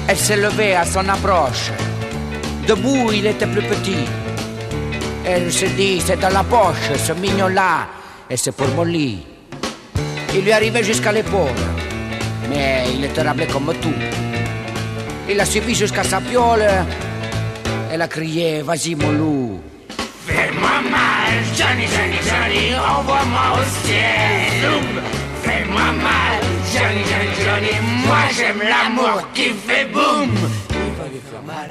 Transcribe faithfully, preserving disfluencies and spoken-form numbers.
Elle s'est levée à son approche. Debout, il était plus petit. Elle s'est dit, c'est dans la poche, ce mignon-là, et c'est pour mon lit. Il lui arrivait jusqu'à l'épaule, mais il était rablé comme tout. Il a suivi jusqu'à sa piole. Elle a crié, vas-y mon loup. Fais-moi mal, Johnny, Johnny, Johnny, envoie-moi au ciel. Zoom. Fais-moi mal, Johnny, Johnny, Johnny, moi j'aime l'amour qui fait boum.